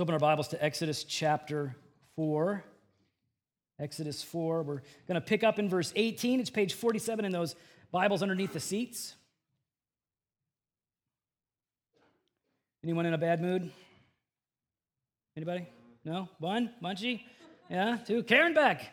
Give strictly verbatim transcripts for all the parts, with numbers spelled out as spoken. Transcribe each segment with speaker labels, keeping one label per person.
Speaker 1: Open our Bibles to Exodus chapter four. Exodus four. We're going to pick up in verse eighteen. It's page forty-seven in those Bibles underneath the seats. Anyone in a bad mood? Anybody? No? One? Munchy? Yeah? Two? Karen Beck.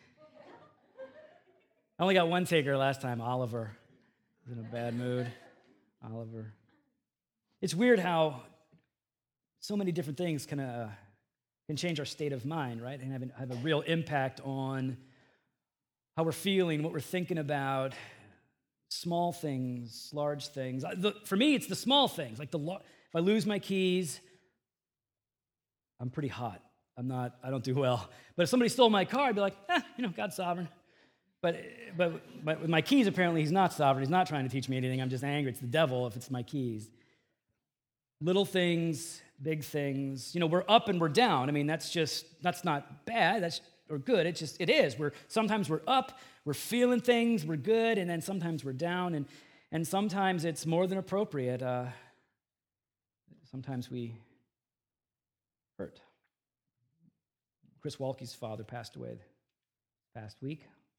Speaker 1: I only got one taker last time. Oliver was in a bad mood. Oliver. It's weird how so many different things can uh, can change our state of mind, right? And have, an, have a real impact on how we're feeling, what we're thinking about, small things, large things. The, for me, it's the small things. Like the if I lose my keys, I'm pretty hot. I'm not. I don't do well. But if somebody stole my car, I'd be like, eh, you know, God's sovereign. But but but with my keys, apparently, He's not sovereign. He's not trying to teach me anything. I'm just angry. It's the devil if it's my keys. Little things, big things. You know, we're up and we're down. I mean, that's just, that's not bad. That's or good. It's just, it is. We're sometimes we're up, we're feeling things, we're good, and then sometimes we're down, and and sometimes it's more than appropriate. Uh, sometimes we hurt. Chris Walke's father passed away past week.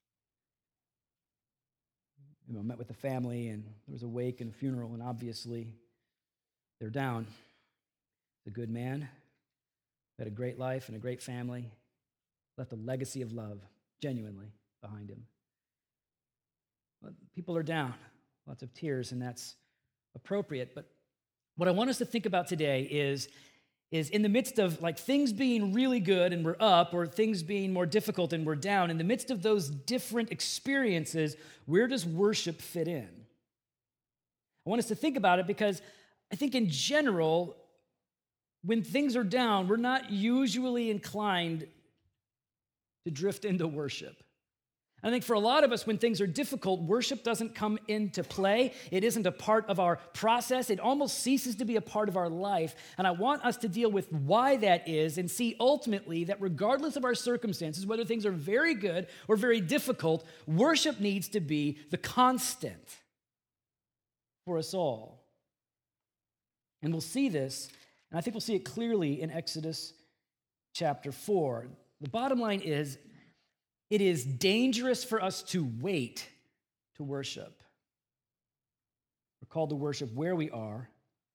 Speaker 1: You know, met with the family, and there was a wake and a funeral, and obviously they're down. A good man, had a great life and a great family, left a legacy of love, genuinely, behind him. But people are down, lots of tears, and that's appropriate. But what I want us to think about today is, is in the midst of like things being really good and we're up, or things being more difficult and we're down, in the midst of those different experiences, where does worship fit in? I want us to think about it because I think in general, when things are down, we're not usually inclined to drift into worship. I think for a lot of us, when things are difficult, worship doesn't come into play. It isn't a part of our process. It almost ceases to be a part of our life. And I want us to deal with why that is and see ultimately that regardless of our circumstances, whether things are very good or very difficult, worship needs to be the constant for us all. And we'll see this, and I think we'll see it clearly in Exodus chapter four. The bottom line is, it is dangerous for us to wait to worship. We're called to worship where we are.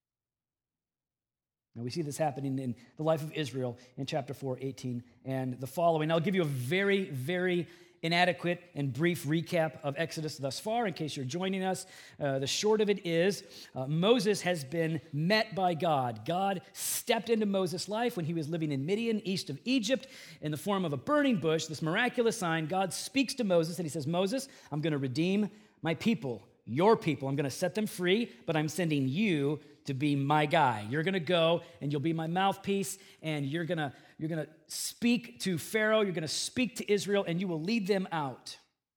Speaker 1: Now we see this happening in the life of Israel in chapter four, eighteen, and the following. I'll give you a very, very inadequate and brief recap of Exodus thus far, in case you're joining us. Uh, the short of it is, uh, Moses has been met by God. God stepped into Moses' life when he was living in Midian, east of Egypt, in the form of a burning bush, this miraculous sign. God speaks to Moses, and he says, Moses, I'm going to redeem my people, your people. I'm going to set them free, but I'm sending you to be my guy. You're going to go, and you'll be my mouthpiece, and you're going to You're going to speak to Pharaoh, you're going to speak to Israel, and you will lead them out.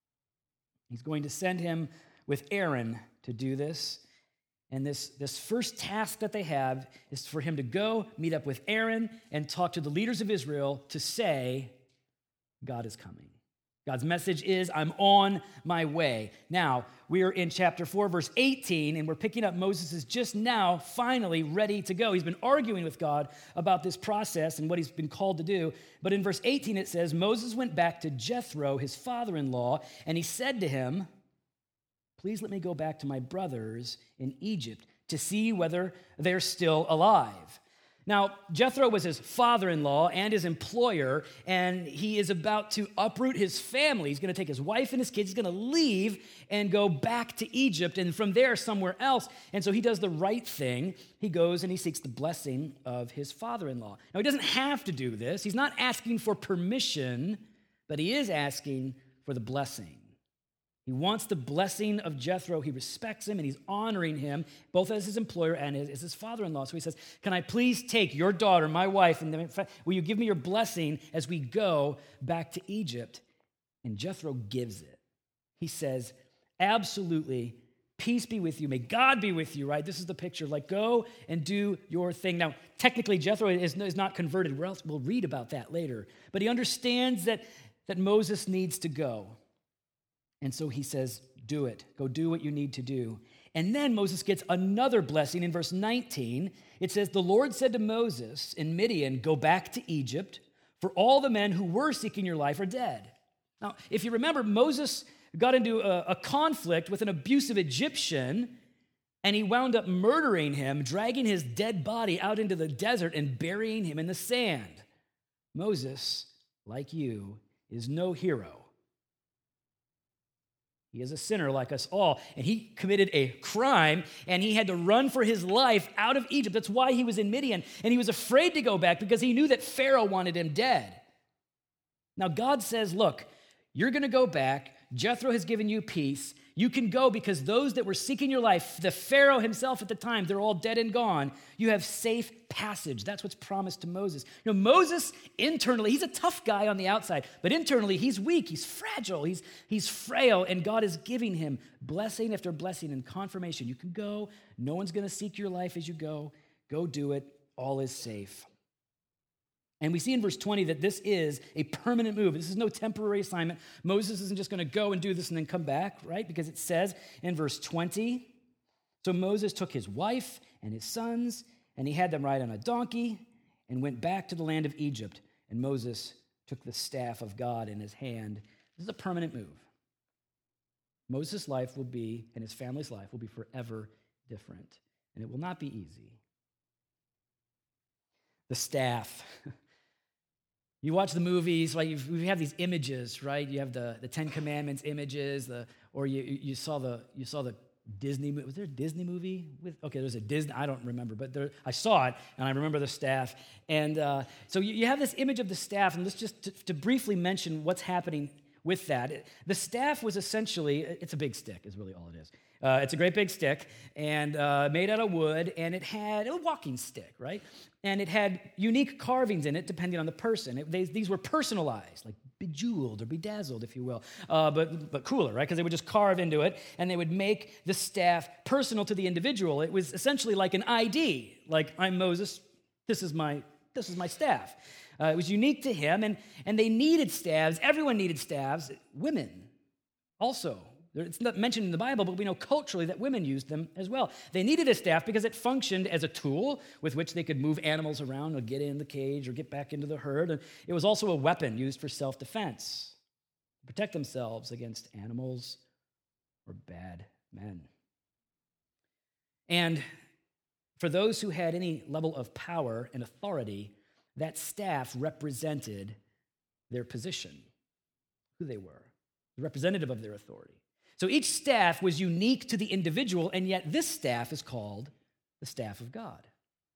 Speaker 1: He's going to send him with Aaron to do this. And this, this first task that they have is for him to go meet up with Aaron and talk to the leaders of Israel to say, God is coming. God's message is, I'm on my way. Now, we are in chapter four, verse eighteen, and we're picking up Moses is just now finally ready to go. He's been arguing with God about this process and what he's been called to do. But in verse eighteen, it says, Moses went back to Jethro, his father-in-law, and he said to him, please let me go back to my brothers in Egypt to see whether they're still alive. Now, Jethro was his father-in-law and his employer, and he is about to uproot his family. He's going to take his wife and his kids. He's going to leave and go back to Egypt, and from there somewhere else. And so he does the right thing. He goes and he seeks the blessing of his father-in-law. Now, he doesn't have to do this. He's not asking for permission, but he is asking for the blessing. He wants the blessing of Jethro. He respects him, and he's honoring him, both as his employer and as his father-in-law. So he says, can I please take your daughter, my wife, and will you give me your blessing as we go back to Egypt? And Jethro gives it. He says, absolutely, peace be with you. May God be with you, right? This is the picture. Like, go and do your thing. Now, technically, Jethro is, is not converted. We'll, we'll read about that later. But he understands that, that Moses needs to go. And so he says, do it. Go do what you need to do. And then Moses gets another blessing in verse nineteen. It says, the Lord said to Moses in Midian, go back to Egypt, for all the men who were seeking your life are dead. Now, if you remember, Moses got into a, a conflict with an abusive Egyptian, and he wound up murdering him, dragging his dead body out into the desert and burying him in the sand. Moses, like you, is no hero. He is a sinner like us all, and he committed a crime, and he had to run for his life out of Egypt. That's why he was in Midian, and he was afraid to go back because he knew that Pharaoh wanted him dead. Now God says, look, you're going to go back. Jethro has given you peace. You can go because those that were seeking your life, the Pharaoh himself at the time, they're all dead and gone. You have safe passage. That's what's promised to Moses. You know, Moses internally, he's a tough guy on the outside, but internally he's weak, he's fragile, he's, he's frail, and God is giving him blessing after blessing and confirmation. You can go. No one's going to seek your life as you go. Go do it. All is safe. And we see in verse twenty that this is a permanent move. This is no temporary assignment. Moses isn't just going to go and do this and then come back, right? Because it says in verse twenty, so Moses took his wife and his sons, and he had them ride on a donkey and went back to the land of Egypt. And Moses took the staff of God in his hand. This is a permanent move. Moses' life will be, and his family's life will be forever different. And it will not be easy. The staff. You watch the movies, like you we have these images, right? You have the, the Ten Commandments images, the or you you saw the you saw the Disney movie. Was there a Disney movie with? Okay, there's a Disney. I don't remember, but there, I saw it, and I remember the staff. And uh, so you, you have this image of the staff, and let's just to, to briefly mention what's happening with that. It, the staff was essentially it's a big stick, is really all it is. Uh, it's a great big stick, and uh, made out of wood, and it had a walking stick, right? And it had unique carvings in it, depending on the person. It, they, these were personalized, like bejeweled or bedazzled, if you will, uh, but but cooler, right? Because they would just carve into it, and they would make the staff personal to the individual. It was essentially like an I D, like I'm Moses. This is my this is my staff. Uh, it was unique to him, and and they needed staves. Everyone needed staves. Women also. It's not mentioned in the Bible, but we know culturally that women used them as well. They needed a staff because it functioned as a tool with which they could move animals around or get in the cage or get back into the herd. And it was also a weapon used for self-defense, to protect themselves against animals or bad men. And for those who had any level of power and authority, that staff represented their position, who they were, the representative of their authority. So each staff was unique to the individual, and yet this staff is called the staff of God.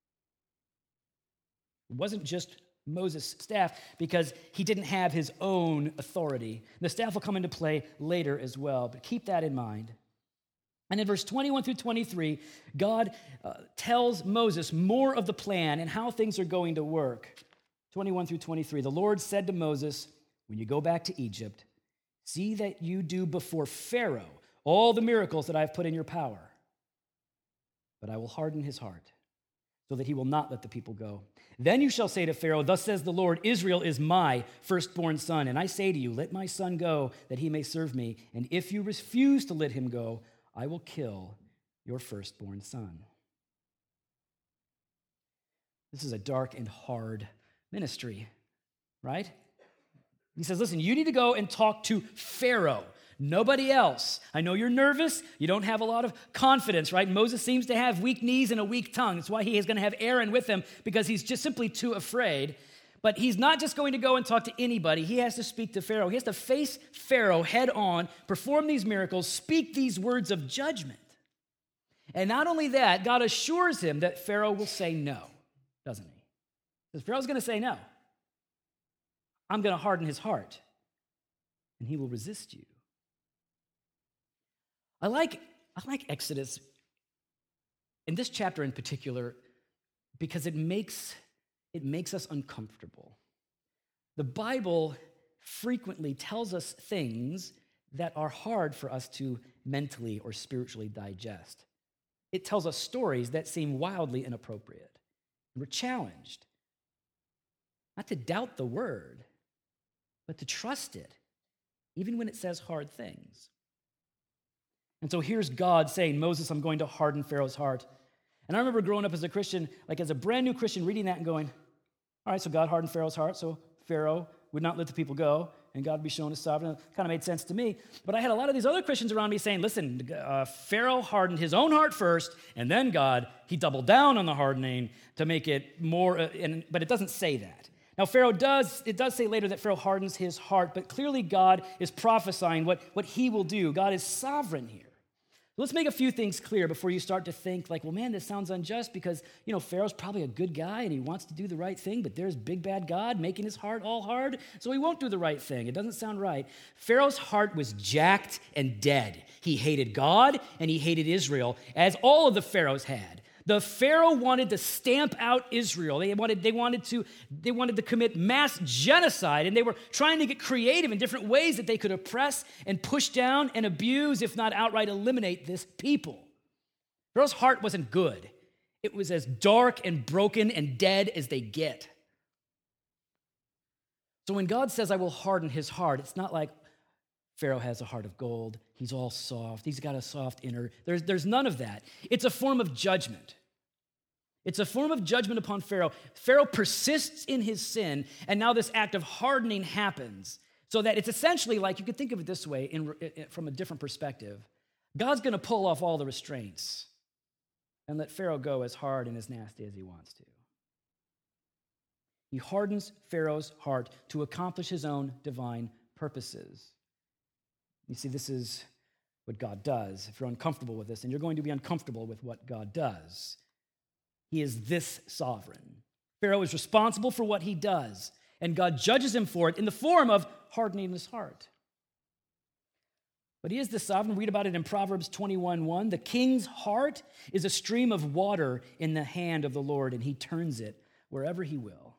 Speaker 1: It wasn't just Moses' staff because he didn't have his own authority. The staff will come into play later as well, but keep that in mind. And in verse twenty-one through twenty-three, God uh, tells Moses more of the plan and how things are going to work. twenty-one through twenty-three, the Lord said to Moses, when you go back to Egypt, see that you do before Pharaoh all the miracles that I've put in your power. But I will harden his heart so that he will not let the people go. Then you shall say to Pharaoh, thus says the Lord, Israel is my firstborn son. And I say to you, let my son go that he may serve me. And if you refuse to let him go, I will kill your firstborn son. This is a dark and hard ministry, right? He says, listen, you need to go and talk to Pharaoh, nobody else. I know you're nervous. You don't have a lot of confidence, right? Moses seems to have weak knees and a weak tongue. That's why he is going to have Aaron with him, because he's just simply too afraid. But he's not just going to go and talk to anybody. He has to speak to Pharaoh. He has to face Pharaoh head on, perform these miracles, speak these words of judgment. And not only that, God assures him that Pharaoh will say no, doesn't he? Because Pharaoh's going to say no. I'm going to harden his heart, and he will resist you. I like, I like Exodus, in this chapter in particular, because it makes, it makes us uncomfortable. The Bible frequently tells us things that are hard for us to mentally or spiritually digest. It tells us stories that seem wildly inappropriate. We're challenged not to doubt the word, but to trust it, even when it says hard things. And so here's God saying, Moses, I'm going to harden Pharaoh's heart. And I remember growing up as a Christian, like as a brand new Christian, reading that and going, all right, so God hardened Pharaoh's heart, so Pharaoh would not let the people go, and God would be shown as sovereign. It kind of made sense to me. But I had a lot of these other Christians around me saying, listen, uh, Pharaoh hardened his own heart first, and then God, he doubled down on the hardening to make it more, uh, and, but it doesn't say that. Now, Pharaoh does, it does say later that Pharaoh hardens his heart, but clearly God is prophesying what, what he will do. God is sovereign here. Let's make a few things clear before you start to think like, well, man, this sounds unjust because, you know, Pharaoh's probably a good guy and he wants to do the right thing, but there's big bad God making his heart all hard, so he won't do the right thing. It doesn't sound right. Pharaoh's heart was jacked and dead. He hated God and he hated Israel, as all of the pharaohs had. The Pharaoh wanted to stamp out Israel. They wanted, they wanted to, they wanted to commit mass genocide, and they were trying to get creative in different ways that they could oppress and push down and abuse, if not outright eliminate, this people. Pharaoh's heart wasn't good. It was as dark and broken and dead as they get. So when God says, I will harden his heart, it's not like Pharaoh has a heart of gold. He's all soft. He's got a soft inner. There's, there's none of that. It's a form of judgment. It's a form of judgment upon Pharaoh. Pharaoh persists in his sin, and now this act of hardening happens. So that it's essentially like, you could think of it this way in, in, from a different perspective. God's going to pull off all the restraints and let Pharaoh go as hard and as nasty as he wants to. He hardens Pharaoh's heart to accomplish his own divine purposes. You see, this is what God does. If you're uncomfortable with this, and you're going to be uncomfortable with what God does, he is this sovereign. Pharaoh is responsible for what he does, and God judges him for it in the form of hardening his heart. But he is the sovereign. Read about it in Proverbs twenty-one one. The king's heart is a stream of water in the hand of the Lord, and he turns it wherever he will.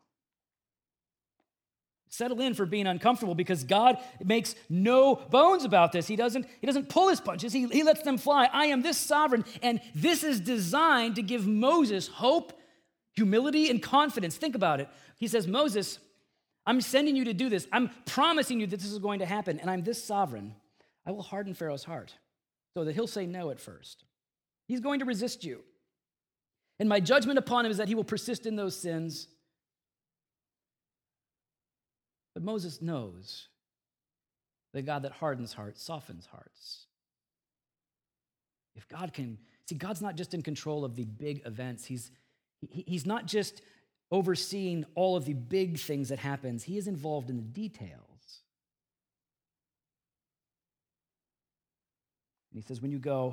Speaker 1: Settle in for being uncomfortable, because God makes no bones about this. He doesn't, he doesn't pull his punches. He, he lets them fly. I am this sovereign, and this is designed to give Moses hope, humility, and confidence. Think about it. He says, Moses, I'm sending you to do this. I'm promising you that this is going to happen, and I'm this sovereign. I will harden Pharaoh's heart so that he'll say no at first. He's going to resist you. And my judgment upon him is that he will persist in those sins. But Moses knows the God that hardens hearts softens hearts. If God can, see, God's not just in control of the big events. He's, he, he's not just overseeing all of the big things that happens. He is involved in the details. And he says, when you go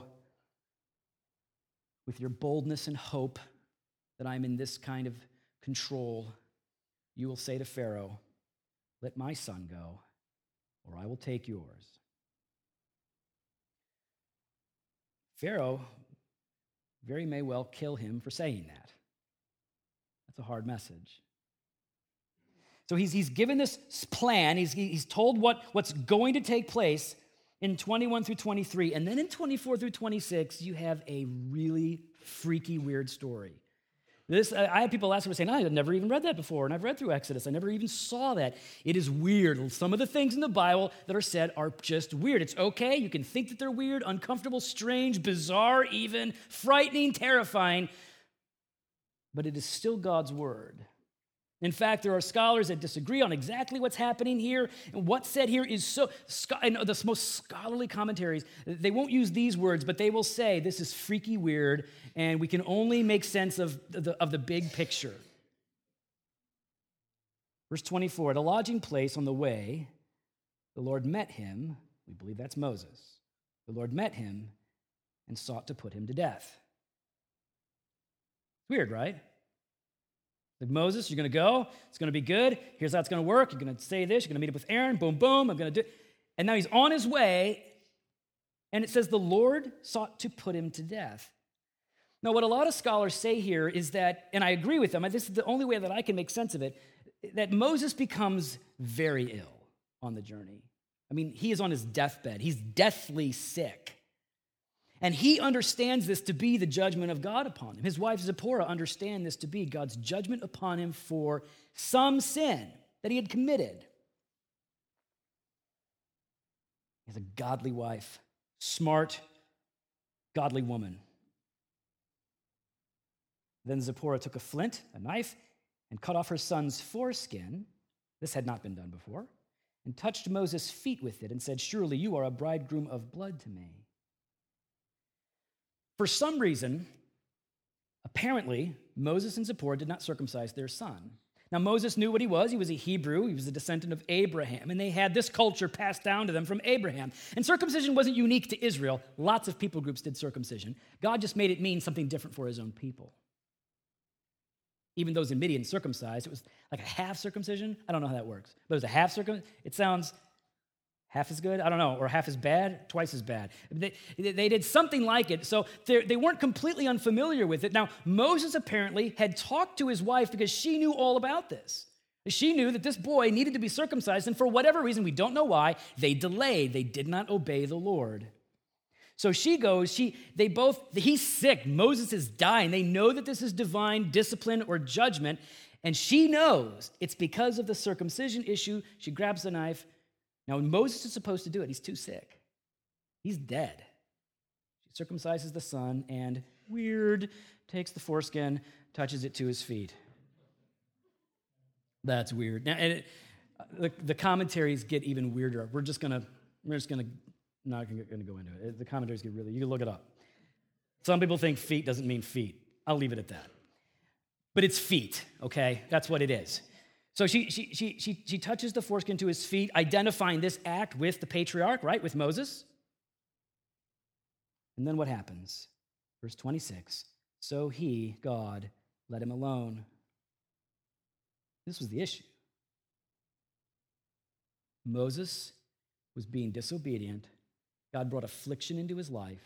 Speaker 1: with your boldness and hope that I'm in this kind of control, you will say to Pharaoh, let my son go, or I will take yours. Pharaoh very may well kill him for saying that. That's a hard message. So he's, he's given this plan. He's, he's told what, what's going to take place in twenty-one through twenty-three. And then in twenty-four through twenty-six, you have a really freaky, weird story. This, I had people ask me saying, I had never even read that before, and I've read through Exodus. I never even saw that. It is weird. Some of the things in the Bible that are said are just weird. It's okay. You can think that they're weird, uncomfortable, strange, bizarre even, frightening, terrifying, but it is still God's word. In fact, there are scholars that disagree on exactly what's happening here, and what's said here is so, and the most scholarly commentaries, they won't use these words, but they will say this is freaky weird, and we can only make sense of the, of the big picture. Verse twenty-four, at a lodging place on the way, the Lord met him, we believe that's Moses, the Lord met him and sought to put him to death. Weird, right? Like, Moses, you're going to go. It's going to be good. Here's how it's going to work. You're going to say this. You're going to meet up with Aaron. Boom, boom. I'm going to do. And now he's on his way. And it says the Lord sought to put him to death. Now, what a lot of scholars say here is that, and I agree with them, this is the only way that I can make sense of it, that Moses becomes very ill on the journey. I mean, he is on his deathbed. He's deathly sick. And he understands this to be the judgment of God upon him. His wife Zipporah understands this to be God's judgment upon him for some sin that he had committed. He has a godly wife, smart, godly woman. Then Zipporah took a flint, a knife, and cut off her son's foreskin. This had not been done before. And touched Moses' feet with it and said, "Surely you are a bridegroom of blood to me." For some reason, apparently, Moses and Zipporah did not circumcise their son. Now, Moses knew what he was. He was a Hebrew. He was a descendant of Abraham. And they had this culture passed down to them from Abraham. And circumcision wasn't unique to Israel. Lots of people groups did circumcision. God just made it mean something different for his own people. Even those in Midian circumcised, it was like a half circumcision. I don't know how that works. But it was a half circumcision. It sounds half as good, I don't know, or half as bad, twice as bad. They, they did something like it, so they weren't completely unfamiliar with it. Now, Moses apparently had talked to his wife because she knew all about this. She knew that this boy needed to be circumcised, and for whatever reason, we don't know why, they delayed. They did not obey the Lord. So she goes, she, they both, he's sick, Moses is dying. They know that this is divine discipline or judgment, and she knows it's because of the circumcision issue. She grabs the knife. Now, when Moses is supposed to do it, he's too sick. He's dead. She circumcises the son and, weird, takes the foreskin, touches it to his feet. That's weird. Now, and it, the, the commentaries get even weirder. We're just gonna, we're just gonna, not gonna, gonna go into it. The commentaries get really, you can look it up. Some people think feet doesn't mean feet. I'll leave it at that. But it's feet, okay? That's what it is. So she, she, she, she, she touches the foreskin to his feet, identifying this act with the patriarch, right, with Moses. And then what happens? Verse twenty-six, so he, God, let him alone. This was the issue. Moses was being disobedient. God brought affliction into his life.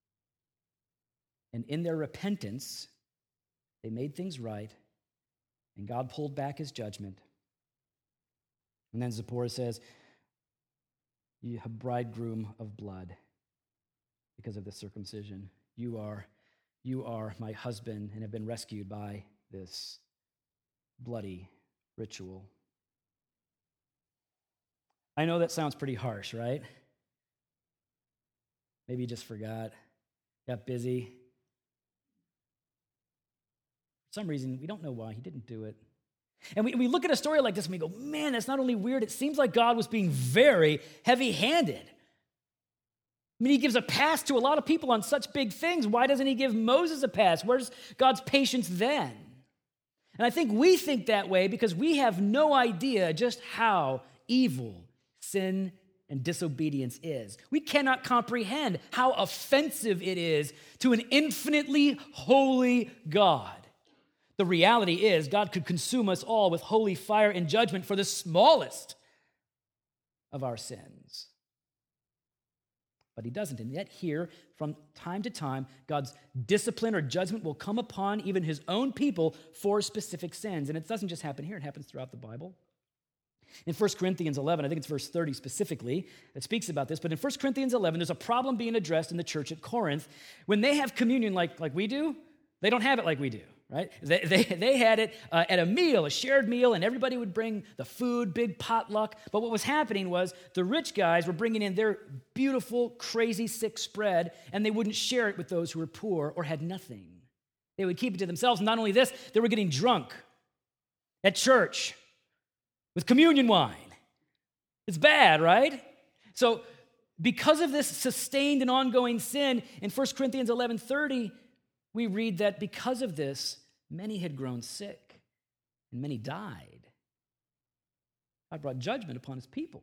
Speaker 1: And in their repentance, they made things right. And God pulled back his judgment. And then Zipporah says, "You have bridegroom of blood because of the circumcision. You are, you are my husband and have been rescued by this bloody ritual." I know that sounds pretty harsh, right? Maybe you just forgot, got busy. For some reason, we don't know why he didn't do it. And we, we look at a story like this and we go, man, that's not only weird, it seems like God was being very heavy-handed. I mean, he gives a pass to a lot of people on such big things. Why doesn't he give Moses a pass? Where's God's patience then? And I think we think that way because we have no idea just how evil sin and disobedience is. We cannot comprehend how offensive it is to an infinitely holy God. The reality is God could consume us all with holy fire and judgment for the smallest of our sins. But he doesn't. And yet here, from time to time, God's discipline or judgment will come upon even his own people for specific sins. And it doesn't just happen here, it happens throughout the Bible. In First Corinthians eleven, I think it's verse thirty specifically, that speaks about this. But in First Corinthians eleven, there's a problem being addressed in the church at Corinth. When they have communion like, like we do, they don't have it like we do. Right? They, they, they had it uh, at a meal, a shared meal, and everybody would bring the food, big potluck. But what was happening was the rich guys were bringing in their beautiful, crazy, sick spread, and they wouldn't share it with those who were poor or had nothing. They would keep it to themselves. And not only this, they were getting drunk at church with communion wine. It's bad, right? So because of this sustained and ongoing sin, in First Corinthians eleven thirty, we read that because of this, many had grown sick and many died. God brought judgment upon his people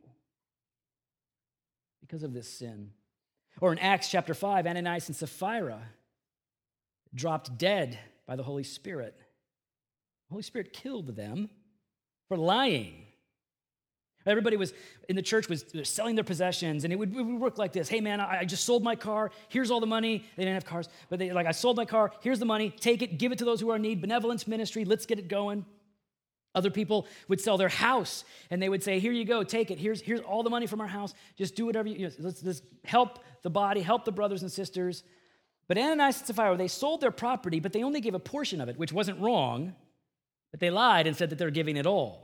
Speaker 1: because of this sin. Or in Acts chapter five, Ananias and Sapphira dropped dead by the Holy Spirit. The Holy Spirit killed them for lying. Everybody was in the church was selling their possessions, and it would, it would work like this. Hey, man, I, I just sold my car. Here's all the money. They didn't have cars, but they like, I sold my car. Here's the money. Take it. Give it to those who are in need. Benevolence ministry. Let's get it going. Other people would sell their house, and they would say, here you go. Take it. Here's, here's all the money from our house. Just do whatever you, you know, let's, let's help the body, help the brothers and sisters. But Ananias and Sapphira, they sold their property, but they only gave a portion of it, which wasn't wrong, but they lied and said that they're giving it all.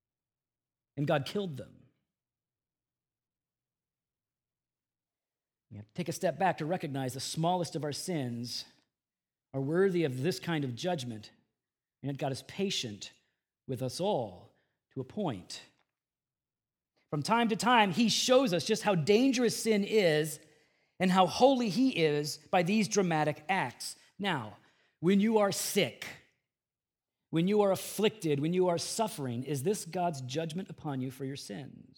Speaker 1: And God killed them. We have to take a step back to recognize the smallest of our sins are worthy of this kind of judgment, and yet God is patient with us all to a point. From time to time, he shows us just how dangerous sin is and how holy he is by these dramatic acts. Now, when you are sick, when you are afflicted, when you are suffering, is this God's judgment upon you for your sins?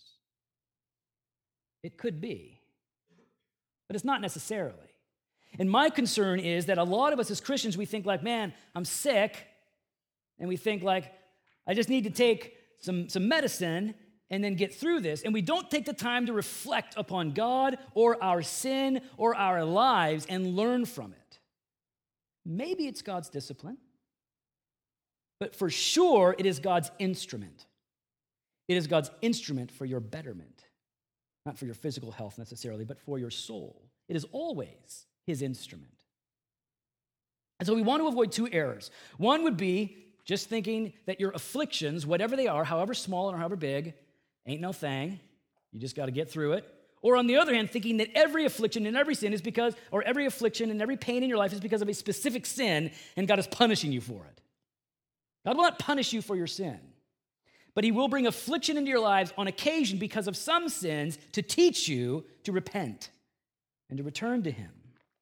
Speaker 1: It could be, but it's not necessarily. And my concern is that a lot of us as Christians, we think like, man, I'm sick, and we think like, I just need to take some, some medicine and then get through this, and we don't take the time to reflect upon God or our sin or our lives and learn from it. Maybe it's God's discipline, but for sure it is God's instrument. It is God's instrument for your betterment, not for your physical health necessarily, but for your soul. It is always his instrument. And so we want to avoid two errors. One would be just thinking that your afflictions, whatever they are, however small or however big, ain't no thing. You just got to get through it. Or on the other hand, thinking that every affliction and every sin is because, or every affliction and every pain in your life is because of a specific sin, and God is punishing you for it. God will not punish you for your sin, but he will bring affliction into your lives on occasion because of some sins to teach you to repent and to return to him.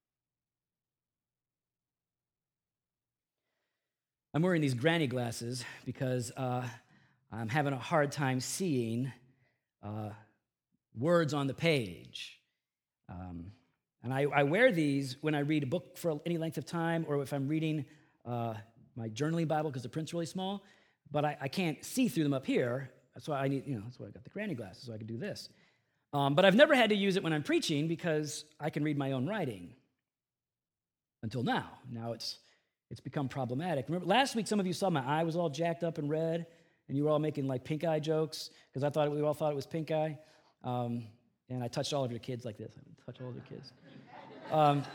Speaker 1: I'm wearing these granny glasses because uh, I'm having a hard time seeing uh, words on the page. Um, and I, I wear these when I read a book for any length of time, or if I'm reading uh, my journaling Bible because the print's really small, but I, I can't see through them up here. That's why I need, you know, that's why I got the granny glasses, so I can do this. Um, but I've never had to use it when I'm preaching because I can read my own writing. Until now. Now it's it's become problematic. Remember, last week some of you saw my eye was all jacked up and red, and you were all making like pink eye jokes because I thought we all thought it was pink eye. Um, and I touched all of your kids like this. I touched all of your kids. Um,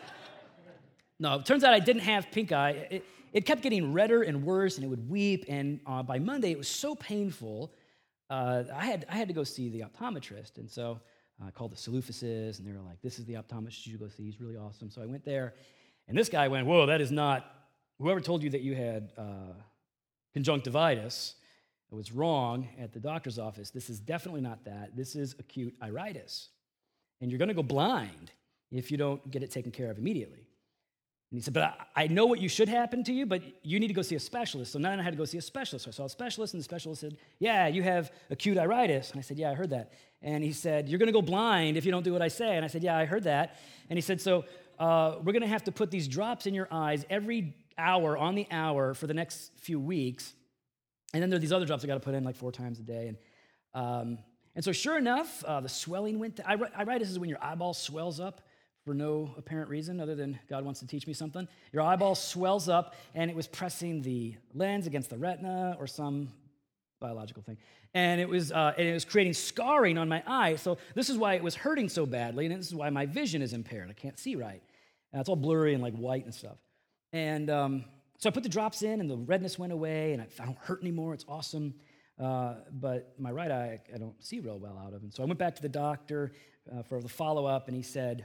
Speaker 1: no, it turns out I didn't have pink eye. It, it kept getting redder and worse, and it would weep. And uh, by Monday, it was so painful. Uh, I had I had to go see the optometrist, and so I called the Salufis's, and they were like, "This is the optometrist you should go see. He's really awesome." So I went there, and this guy went, "Whoa, that is not. Whoever told you that you had uh, conjunctivitis was wrong at the doctor's office. This is definitely not that. This is acute iritis, and you're going to go blind if you don't get it taken care of immediately." And he said, "But I, I know what you should happen to you, but you need to go see a specialist." So then I had to go see a specialist. So I saw a specialist, and the specialist said, "Yeah, you have acute iritis." And I said, "Yeah, I heard that." And he said, "You're going to go blind if you don't do what I say." And I said, "Yeah, I heard that." And he said, "So uh, we're going to have to put these drops in your eyes every hour on the hour for the next few weeks. And then there are these other drops I got to put in like four times a day." And um, and so sure enough, uh, the swelling went. To, iritis is when your eyeball swells up for no apparent reason other than God wants to teach me something. Your eyeball swells up, and it was pressing the lens against the retina or some biological thing. And it was uh, and it was creating scarring on my eye. So this is why it was hurting so badly, and this is why my vision is impaired. I can't see right. And it's all blurry and like white and stuff. And um, so I put the drops in, and the redness went away, and I, I don't hurt anymore. It's awesome. Uh, but my right eye, I don't see real well out of. And so I went back to the doctor uh, for the follow-up, and he said,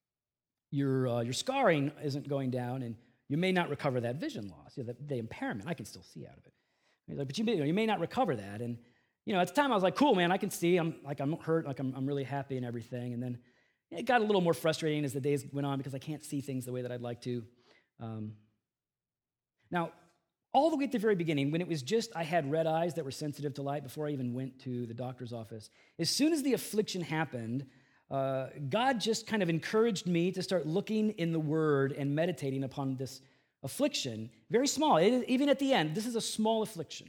Speaker 1: Your uh, your scarring isn't going down, and you may not recover that vision loss, you know, the, the impairment. I can still see out of it. He's like, but you may, you know, you may not recover that. And you know, at the time I was like, cool, man, I can see. I'm like, I'm not hurt. Like, I'm I'm really happy and everything. And then it got a little more frustrating as the days went on because I can't see things the way that I'd like to. Um, now, all the way at the very beginning, when it was just I had red eyes that were sensitive to light before I even went to the doctor's office, as soon as the affliction happened, Uh, God just kind of encouraged me to start looking in the Word and meditating upon this affliction. Very small, it, even at the end, this is a small affliction.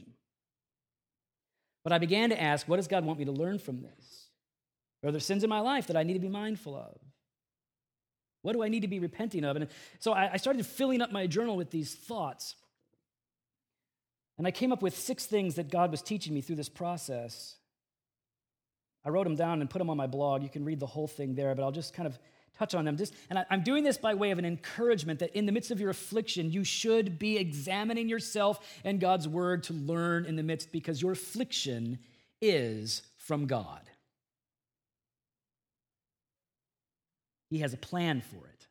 Speaker 1: But I began to ask, what does God want me to learn from this? Are there sins in my life that I need to be mindful of? What do I need to be repenting of? And so I, I started filling up my journal with these thoughts. And I came up with six things that God was teaching me through this process. I wrote them down and put them on my blog. You can read the whole thing there, but I'll just kind of touch on them. Just, and I, I'm doing this by way of an encouragement that in the midst of your affliction, you should be examining yourself and God's word to learn in the midst, because your affliction is from God. He has a plan for it.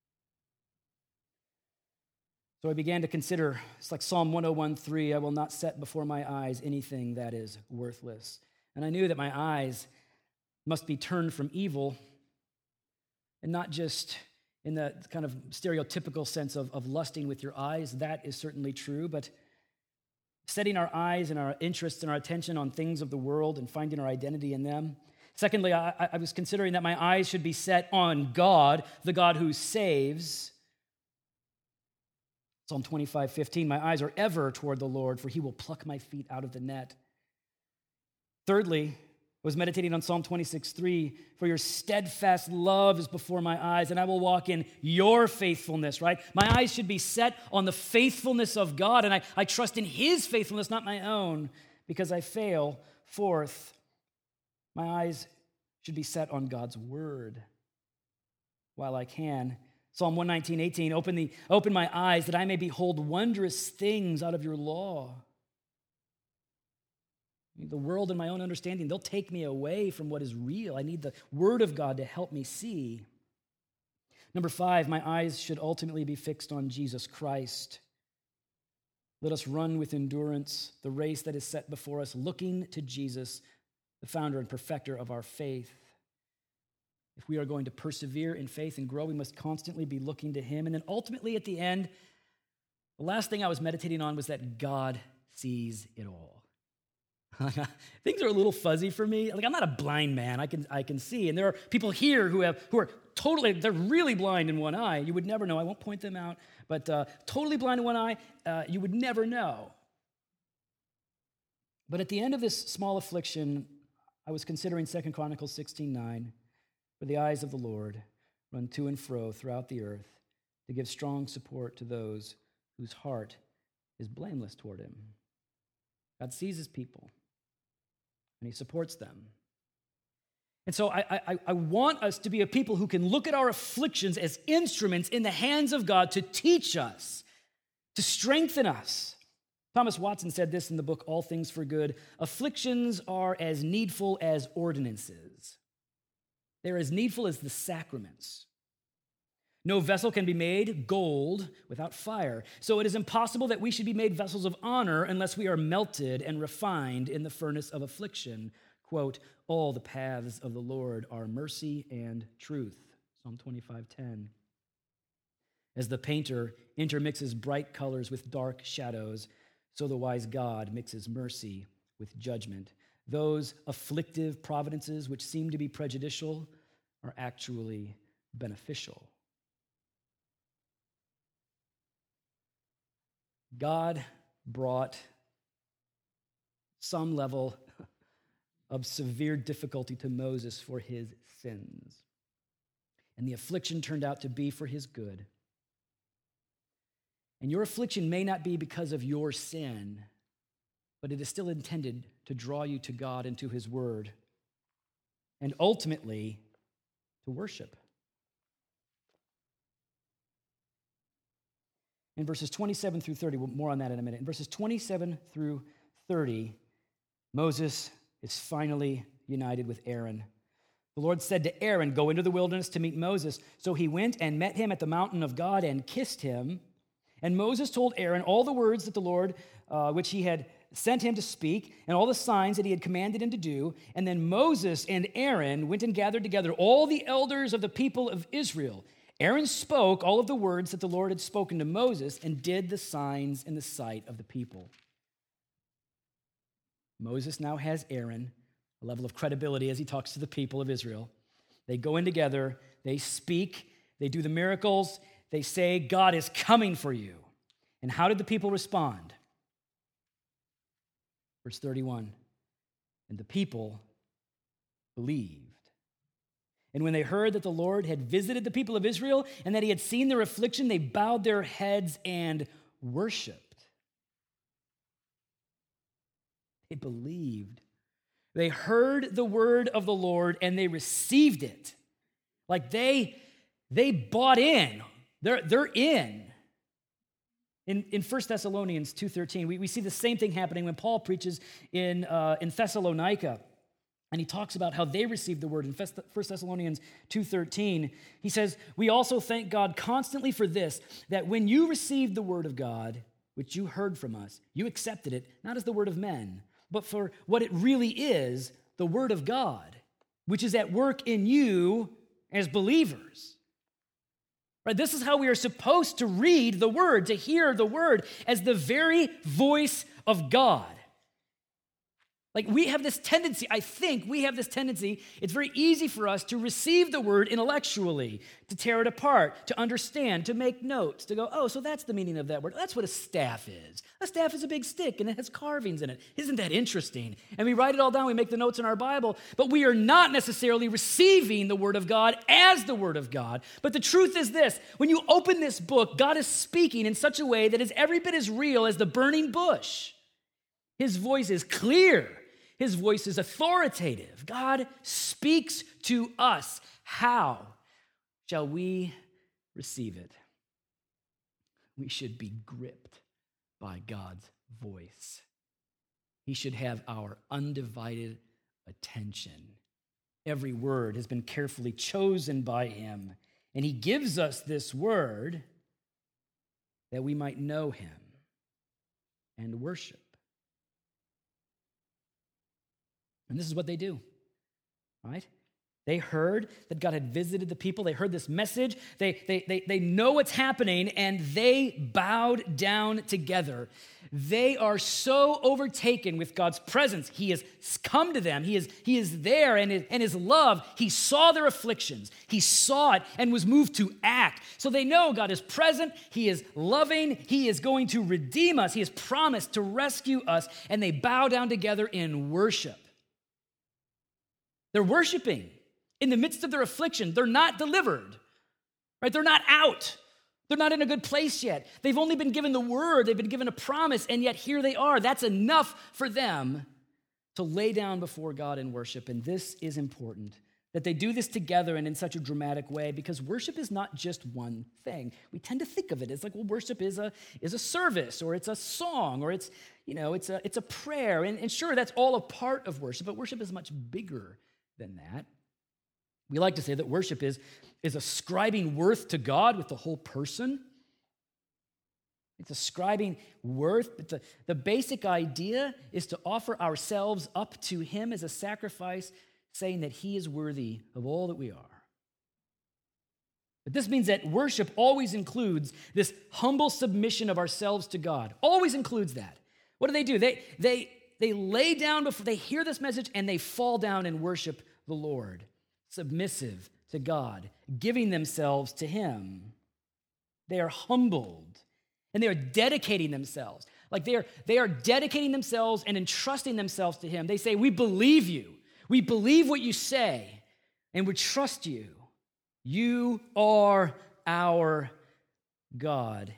Speaker 1: So I began to consider, it's like Psalm one oh one three, I will not set before my eyes anything that is worthless. And I knew that my eyes must be turned from evil, and not just in the kind of stereotypical sense of, of lusting with your eyes. That is certainly true, but setting our eyes and our interests and our attention on things of the world and finding our identity in them. Secondly, I, I was considering that my eyes should be set on God, the God who saves. Psalm twenty-five fifteen, my eyes are ever toward the Lord, for he will pluck my feet out of the net. Thirdly, I was meditating on Psalm twenty-six three, for your steadfast love is before my eyes, and I will walk in your faithfulness, right? My eyes should be set on the faithfulness of God, and I, I trust in his faithfulness, not my own, because I fail. Fourth, my eyes should be set on God's word while I can. Psalm one nineteen eighteen, open, the, open my eyes that I may behold wondrous things out of your law. The world and my own understanding, they'll take me away from what is real. I need the word of God to help me see. Number five, my eyes should ultimately be fixed on Jesus Christ. Let us run with endurance the race that is set before us, looking to Jesus, the founder and perfecter of our faith. If we are going to persevere in faith and grow, we must constantly be looking to him. And then ultimately at the end, the last thing I was meditating on was that God sees it all. Things are a little fuzzy for me. Like, I'm not a blind man. I can I can see. And there are people here who have who are totally, they're really blind in one eye. You would never know. I won't point them out. But uh, totally blind in one eye, uh, you would never know. But at the end of this small affliction, I was considering Second Chronicles sixteen nine, for the eyes of the Lord run to and fro throughout the earth to give strong support to those whose heart is blameless toward him. God sees his people, and he supports them. And so I, I, I want us to be a people who can look at our afflictions as instruments in the hands of God to teach us, to strengthen us. Thomas Watson said this in the book, All Things for Good. Afflictions are as needful as ordinances. They're as needful as the sacraments. No vessel can be made gold without fire. So it is impossible that we should be made vessels of honor unless we are melted and refined in the furnace of affliction. Quote, all the paths of the Lord are mercy and truth. Psalm twenty-five ten. As the painter intermixes bright colors with dark shadows, so the wise God mixes mercy with judgment. Those afflictive providences which seem to be prejudicial are actually beneficial. God brought some level of severe difficulty to Moses for his sins. And the affliction turned out to be for his good. And your affliction may not be because of your sin, but it is still intended to draw you to God and to his word, and ultimately to worship. In verses twenty-seven through thirty, more on that in a minute. In verses twenty-seven through thirty, Moses is finally united with Aaron. The Lord said to Aaron, go into the wilderness to meet Moses. So he went and met him at the mountain of God and kissed him. And Moses told Aaron all the words that the Lord, uh, which he had sent him to speak, and all the signs that he had commanded him to do. And then Moses and Aaron went and gathered together all the elders of the people of Israel. Aaron spoke all of the words that the Lord had spoken to Moses and did the signs in the sight of the people. Moses now has Aaron, a level of credibility as he talks to the people of Israel. They go in together, they speak, they do the miracles, they say, God is coming for you. And how did the people respond? Verse thirty-one, and the people believed. And when they heard that the Lord had visited the people of Israel and that he had seen their affliction, they bowed their heads and worshiped. They believed. They heard the word of the Lord and they received it. Like they, they bought in. They're, they're in. In, in First Thessalonians two thirteen, we, we see the same thing happening when Paul preaches in, uh, in Thessalonica. And he talks about how they received the word in First Thessalonians two thirteen. He says, "We also thank God constantly for this, that when you received the word of God, which you heard from us, you accepted it, not as the word of men, but for what it really is, the word of God, which is at work in you as believers." Right? This is how we are supposed to read the word, to hear the word as the very voice of God. Like we have this tendency, I think we have this tendency, it's very easy for us to receive the word intellectually, to tear it apart, to understand, to make notes, to go, oh, so that's the meaning of that word. That's what a staff is. A staff is a big stick and it has carvings in it. Isn't that interesting? And we write it all down, we make the notes in our Bible, but we are not necessarily receiving the word of God as the word of God. But the truth is this, when you open this book, God is speaking in such a way that is every bit as real as the burning bush. His voice is clear. His voice is authoritative. God speaks to us. How shall we receive it? We should be gripped by God's voice. He should have our undivided attention. Every word has been carefully chosen by him, and he gives us this word that we might know him and worship. And this is what they do, right? They heard that God had visited the people. They heard this message. They, they, they, they know what's happening, and they bowed down together. They are so overtaken with God's presence. He has come to them. He is, he is there, and his, and his love, he saw their afflictions. He saw it and was moved to act. So they know God is present. He is loving. He is going to redeem us. He has promised to rescue us, and they bow down together in worship. They're worshiping in the midst of their affliction. They're not delivered, right? They're not out. They're not in a good place yet. They've only been given the word. They've been given a promise, and yet here they are. That's enough for them to lay down before God in worship, and this is important, that they do this together and in such a dramatic way, because worship is not just one thing. We tend to think of it as like, well, worship is a is a service, or it's a song, or it's, you know, it's a it's a prayer, and, and sure, that's all a part of worship, but worship is much bigger than that. We like to say that worship is, is ascribing worth to God with the whole person. It's ascribing worth, but the, the basic idea is to offer ourselves up to him as a sacrifice, saying that he is worthy of all that we are. But this means that worship always includes this humble submission of ourselves to God. Always includes that. What do they do? They, they, they lay down before, they hear this message, and they fall down and worship the Lord, submissive to God, giving themselves to him. They are humbled, and they are dedicating themselves. Like they are, they are dedicating themselves and entrusting themselves to him. They say, we believe you. We believe what you say, and we trust you. You are our God.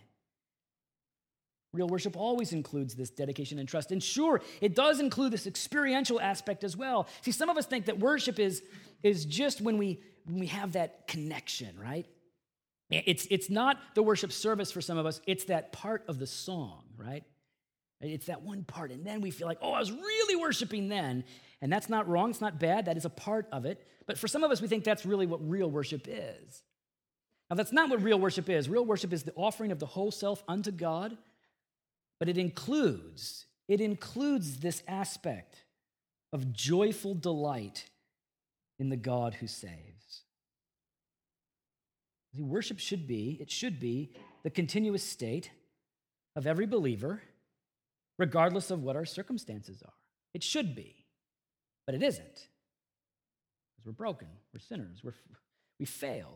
Speaker 1: Real worship always includes this dedication and trust. And sure, it does include this experiential aspect as well. See, some of us think that worship is, is just when we, when we have that connection, right? It's, it's not the worship service for some of us. It's that part of the song, right? It's that one part. And then we feel like, oh, I was really worshiping then. And that's not wrong. It's not bad. That is a part of it. But for some of us, we think that's really what real worship is. Now, that's not what real worship is. Real worship is the offering of the whole self unto God. But it includes, it includes this aspect of joyful delight in the God who saves. See, worship should be, it should be the continuous state of every believer, regardless of what our circumstances are. It should be, but it isn't. Because we're broken, we're sinners, we're, we fail.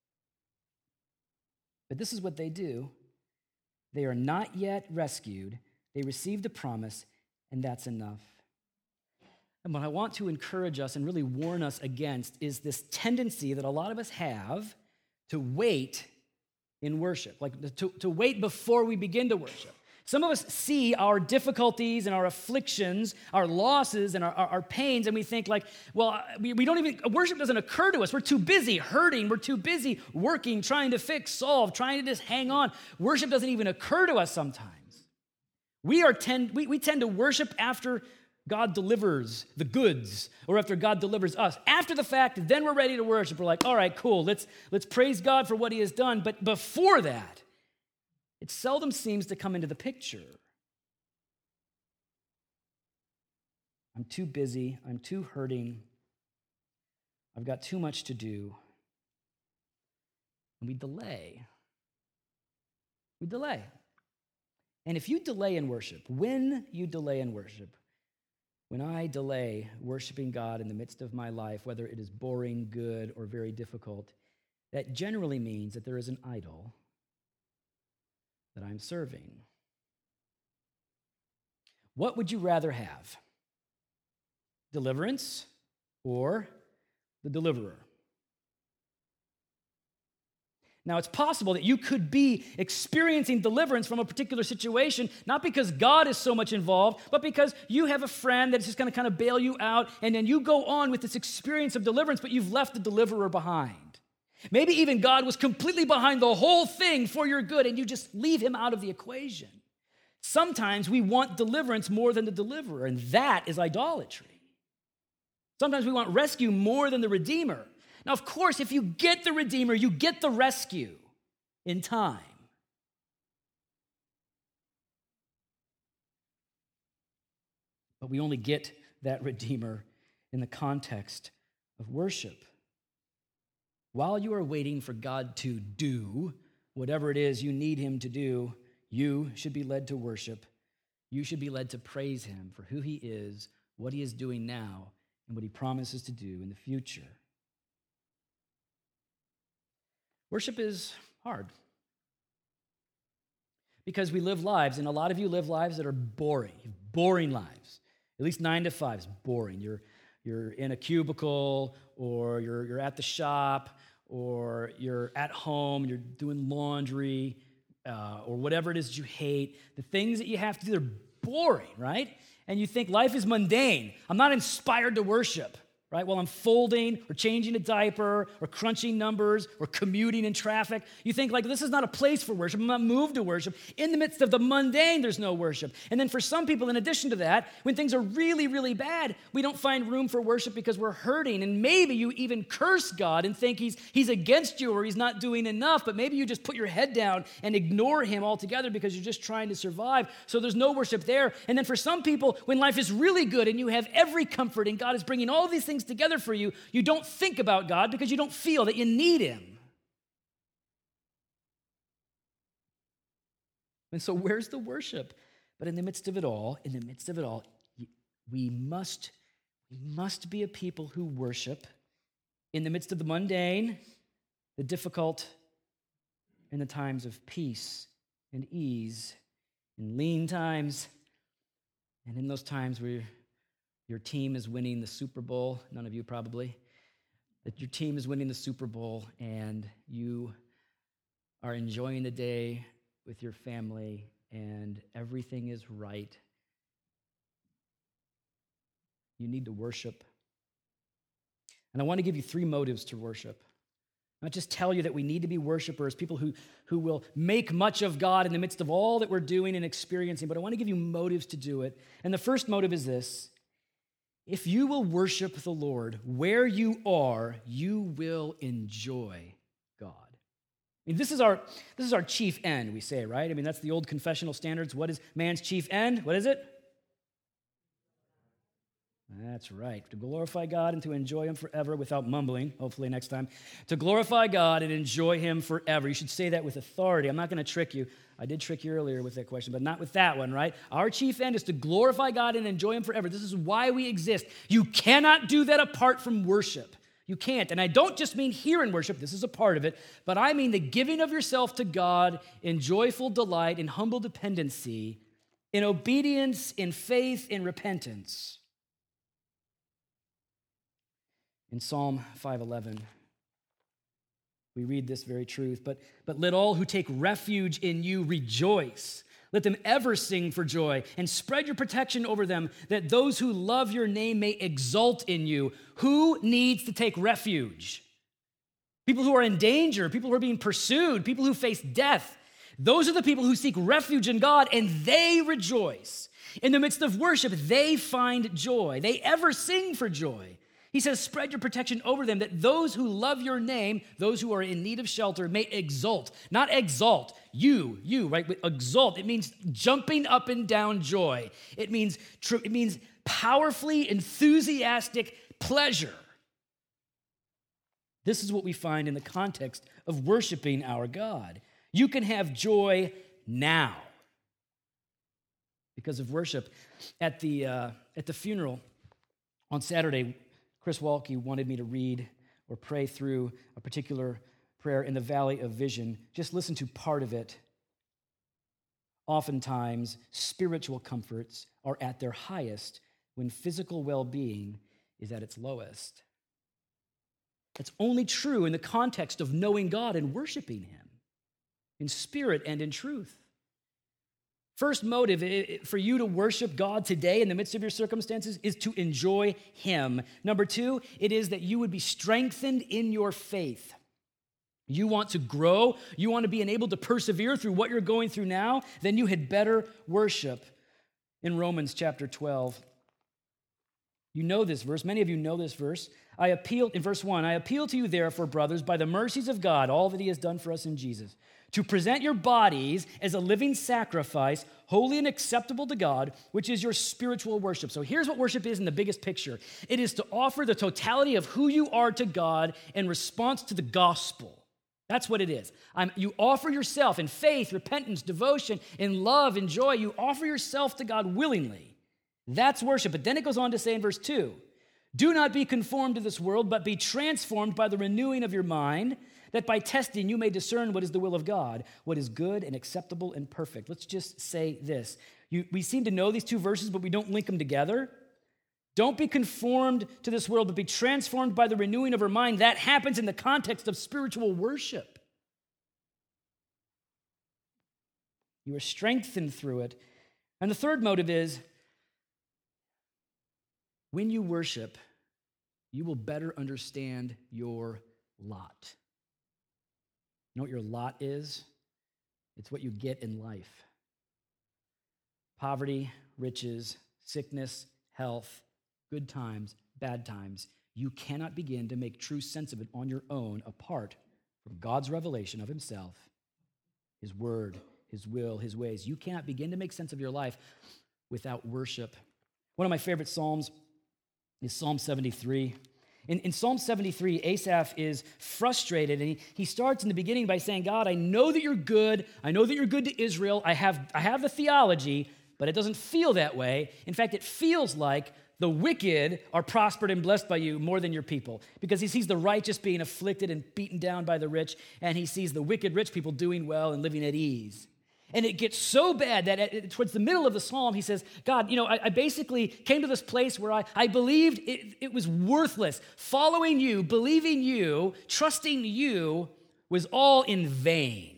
Speaker 1: But this is what they do. They are not yet rescued. They received the promise, and that's enough. And what I want to encourage us and really warn us against is this tendency that a lot of us have to wait in worship, like to, to wait before we begin to worship. Some of us see our difficulties and our afflictions, our losses and our, our, our pains, and we think like, well, we, we don't even, worship doesn't occur to us. We're too busy hurting. We're too busy working, trying to fix, solve, trying to just hang on. Worship doesn't even occur to us sometimes. We are tend we, we tend to worship after God delivers the goods or after God delivers us. After the fact, then we're ready to worship. We're like, all right, cool, let's, let's praise God for what he has done. But before that, it seldom seems to come into the picture. I'm too busy. I'm too hurting. I've got too much to do. And we delay. We delay. And if you delay in worship, when you delay in worship, when I delay worshiping God in the midst of my life, whether it is boring, good, or very difficult, that generally means that there is an idol that I'm serving. What would you rather have? Deliverance or the deliverer? Now, it's possible that you could be experiencing deliverance from a particular situation, not because God is so much involved, but because you have a friend that's just going to kind of bail you out, and then you go on with this experience of deliverance, but you've left the deliverer behind. Maybe even God was completely behind the whole thing for your good, and you just leave him out of the equation. Sometimes we want deliverance more than the deliverer, and that is idolatry. Sometimes we want rescue more than the Redeemer. Now, of course, if you get the Redeemer, you get the rescue in time. But we only get that Redeemer in the context of worship. While you are waiting for God to do whatever it is you need him to do, you should be led to worship. You should be led to praise him for who he is, what he is doing now, and what he promises to do in the future. Worship is hard because we live lives, and a lot of you live lives that are boring, boring lives. At least nine to five is boring. You're, you're in a cubicle, or you're, you're at the shop, or you're at home, you're doing laundry, uh, or whatever it is that you hate. The things that you have to do, they're boring, right? And you think life is mundane. I'm not inspired to worship. Right? While I'm folding or changing a diaper or crunching numbers or commuting in traffic, you think like this is not a place for worship. I'm not moved to worship. In the midst of the mundane, there's no worship. And then for some people, in addition to that, when things are really, really bad, we don't find room for worship because we're hurting. And maybe you even curse God and think he's, he's against you or he's not doing enough, but maybe you just put your head down and ignore him altogether because you're just trying to survive. So there's no worship there. And then for some people, when life is really good and you have every comfort and God is bringing all these things together for you, you don't think about God because you don't feel that you need him. And so where's the worship? But in the midst of it all, in the midst of it all, we must, we must be a people who worship in the midst of the mundane, the difficult, and the times of peace and ease, in lean times, and in those times where your team is winning the Super Bowl, none of you probably, that your team is winning the Super Bowl and you are enjoying the day with your family and everything is right. You need to worship. And I want to give you three motives to worship. Not just tell you that we need to be worshipers, people who, who will make much of God in the midst of all that we're doing and experiencing, but I want to give you motives to do it. And the first motive is this: if you will worship the Lord where you are, you will enjoy God. I mean, this is our this is our chief end, we say, right? I mean, that's the old confessional standards. What is man's chief end? What is it? That's right. To glorify God and to enjoy him forever without mumbling, hopefully next time. To glorify God and enjoy him forever. You should say that with authority. I'm not going to trick you. I did trick you earlier with that question, but not with that one, right? Our chief end is to glorify God and enjoy him forever. This is why we exist. You cannot do that apart from worship. You can't. And I don't just mean here in worship. This is a part of it. But I mean the giving of yourself to God in joyful delight, in humble dependency, in obedience, in faith, in repentance. In Psalm five eleven, we read this very truth. But, but let all who take refuge in you rejoice. Let them ever sing for joy, and spread your protection over them, that those who love your name may exult in you. Who needs to take refuge? People who are in danger, people who are being pursued, people who face death. Those are the people who seek refuge in God, and they rejoice. In the midst of worship, they find joy. They ever sing for joy. He says, spread your protection over them, that those who love your name, those who are in need of shelter, may exult. Not exalt, you, you, right? Exult, it means jumping up and down joy. It means, it means powerfully enthusiastic pleasure. This is what we find in the context of worshiping our God. You can have joy now because of worship. At the, uh, at the funeral on Saturday, Chris Walke wanted me to read or pray through a particular prayer in the Valley of Vision. Just listen to part of it. Oftentimes, spiritual comforts are at their highest when physical well-being is at its lowest. That's only true in the context of knowing God and worshiping Him in spirit and in truth. First motive for you to worship God today in the midst of your circumstances is to enjoy Him. Number two, it is that you would be strengthened in your faith. You want to grow, you want to be able to persevere through what you're going through now, then you had better worship. In Romans chapter twelve, you know this verse, many of you know this verse. I appeal, in verse one, I appeal to you therefore, brothers, by the mercies of God, all that He has done for us in Jesus, to present your bodies as a living sacrifice, holy and acceptable to God, which is your spiritual worship. So here's what worship is in the biggest picture. It is to offer the totality of who you are to God in response to the gospel. That's what it is. Um, you offer yourself in faith, repentance, devotion, in love, in joy. You offer yourself to God willingly. That's worship. But then it goes on to say in verse two, do not be conformed to this world, but be transformed by the renewing of your mind, that by testing you may discern what is the will of God, what is good and acceptable and perfect. Let's just say this. You, we seem to know these two verses, but we don't link them together. Don't be conformed to this world, but be transformed by the renewing of our mind. That happens in the context of spiritual worship. You are strengthened through it. And the third motive is, when you worship, you will better understand your lot. You know what your lot is? It's what you get in life. Poverty, riches, sickness, health, good times, bad times. You cannot begin to make true sense of it on your own apart from God's revelation of Himself, His word, His will, His ways. You cannot begin to make sense of your life without worship. One of my favorite Psalms is Psalm seventy-three. In, in Psalm seventy-three, Asaph is frustrated, and he, he starts in the beginning by saying, God, I know that you're good. I know that you're good to Israel. I have, I have the theology, but it doesn't feel that way. In fact, it feels like the wicked are prospered and blessed by you more than your people, because he sees the righteous being afflicted and beaten down by the rich, and he sees the wicked rich people doing well and living at ease. And it gets so bad that at, towards the middle of the psalm, he says, God, you know, I, I basically came to this place where I, I believed it, it was worthless. Following you, believing you, trusting you was all in vain.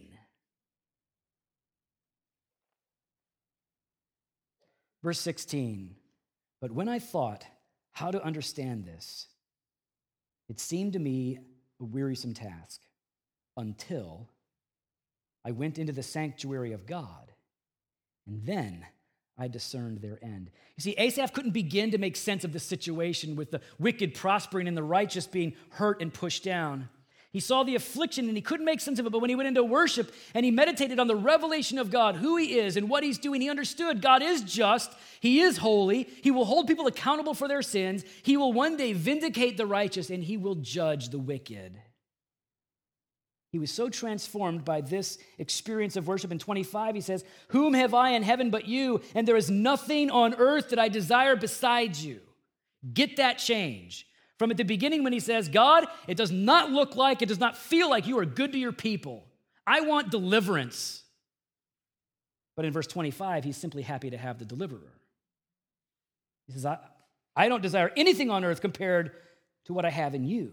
Speaker 1: Verse sixteen, but when I thought how to understand this, it seemed to me a wearisome task until I went into the sanctuary of God, and then I discerned their end. You see, Asaph couldn't begin to make sense of the situation with the wicked prospering and the righteous being hurt and pushed down. He saw the affliction and he couldn't make sense of it, but when he went into worship and he meditated on the revelation of God, who He is and what He's doing, he understood God is just, He is holy, He will hold people accountable for their sins, He will one day vindicate the righteous, and He will judge the wicked. He was so transformed by this experience of worship. In twenty-five, he says, whom have I in heaven but you? And there is nothing on earth that I desire besides you. Get that change. From at the beginning when he says, God, it does not look like, it does not feel like you are good to your people. I want deliverance. But in verse twenty-five, he's simply happy to have the deliverer. He says, I, I don't desire anything on earth compared to what I have in you.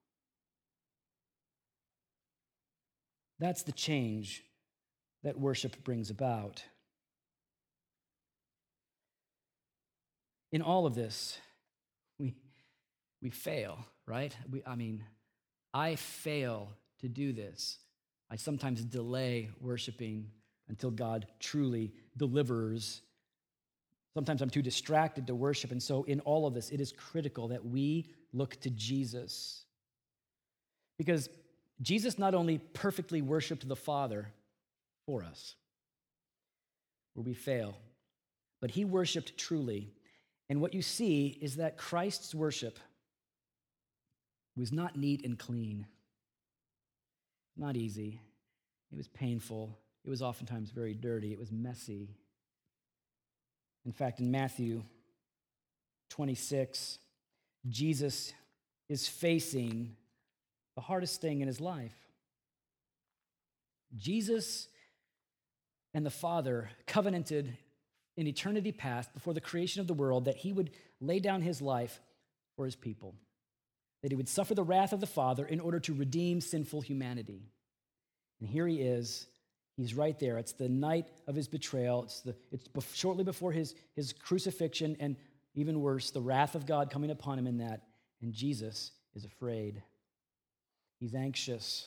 Speaker 1: That's the change that worship brings about. In all of this, we, we fail, right? We, I mean, I fail to do this. I sometimes delay worshiping until God truly delivers Sometimes I'm too distracted to worship. And so in all of this, it is critical that we look to Jesus. Because Jesus not only perfectly worshiped the Father for us, where we fail, but he worshiped truly. And what you see is that Christ's worship was not neat and clean, not easy. It was painful. It was oftentimes very dirty. It was messy. In fact, in Matthew twenty-six, Jesus is facing the hardest thing in his life. Jesus and the Father covenanted in eternity past, before the creation of the world, that he would lay down his life for his people, that he would suffer the wrath of the Father in order to redeem sinful humanity. And here he is. He's right there. It's the night of his betrayal. It's, the, it's bef- shortly before his, his crucifixion, and even worse, the wrath of God coming upon him in that. And Jesus is afraid. He's anxious.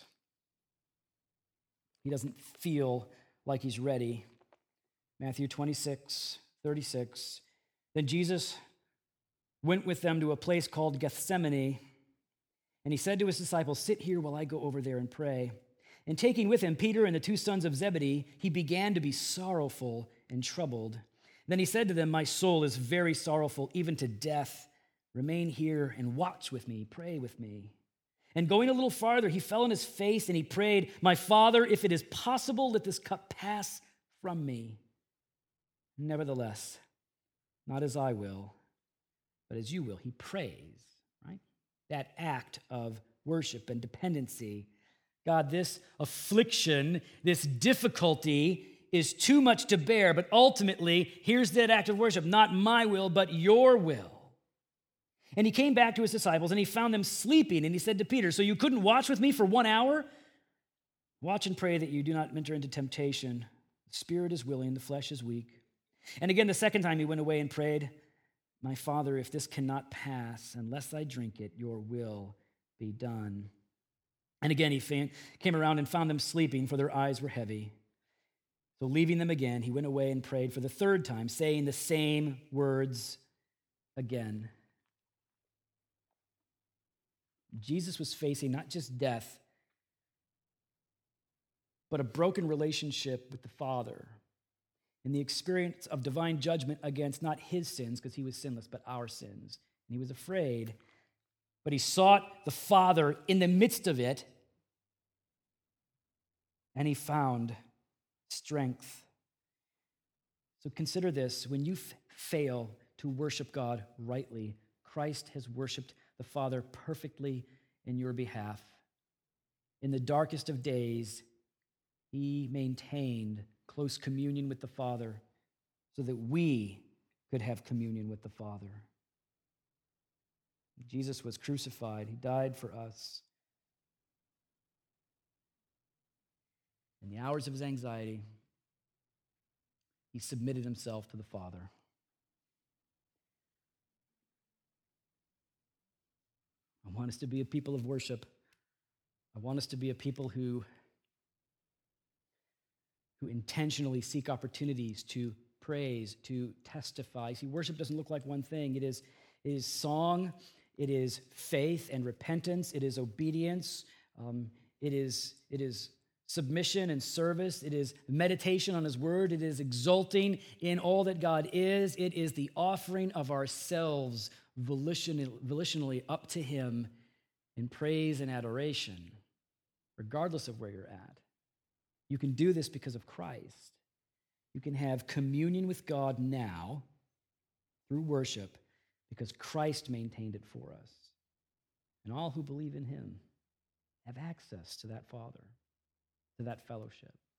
Speaker 1: He doesn't feel like he's ready. Matthew twenty-six, thirty-six. Then Jesus went with them to a place called Gethsemane, and he said to his disciples, "Sit here while I go over there and pray." And taking with him Peter and the two sons of Zebedee, he began to be sorrowful and troubled. Then he said to them, "My soul is very sorrowful, even to death. Remain here and watch with me, pray with me." And going a little farther, he fell on his face and he prayed, "My Father, if it is possible, let this cup pass from me. Nevertheless, not as I will, but as you will." He prays, right? That act of worship and dependency. God, this affliction, this difficulty is too much to bear, but ultimately, here's that act of worship, not my will, but your will. And he came back to his disciples and he found them sleeping, and he said to Peter, "So you couldn't watch with me for one hour? Watch and pray that you do not enter into temptation. The spirit is willing, the flesh is weak." And again, the second time he went away and prayed, "My Father, if this cannot pass, unless I drink it, your will be done." And again, he came around and found them sleeping, for their eyes were heavy. So leaving them again, he went away and prayed for the third time, saying the same words again. Jesus was facing not just death, but a broken relationship with the Father, and the experience of divine judgment against not his sins, because he was sinless, but our sins. And he was afraid, but he sought the Father in the midst of it, and he found strength. So consider this: when you f- fail to worship God rightly, Christ has worshiped the Father perfectly in your behalf. In the darkest of days, he maintained close communion with the Father so that we could have communion with the Father. Jesus was crucified. He died for us. In the hours of his anxiety, he submitted himself to the Father. I want us to be a people of worship. I want us to be a people who who intentionally seek opportunities to praise, to testify. See, worship doesn't look like one thing. It is, it is song, it is faith and repentance, it is obedience, um, it is, it is submission and service, it is meditation on his word, it is exulting in all that God is, it is the offering of ourselves volition, volitionally up to him in praise and adoration, regardless of where you're at. You can do this because of Christ. You can have communion with God now through worship because Christ maintained it for us. And all who believe in him have access to that Father, to that fellowship.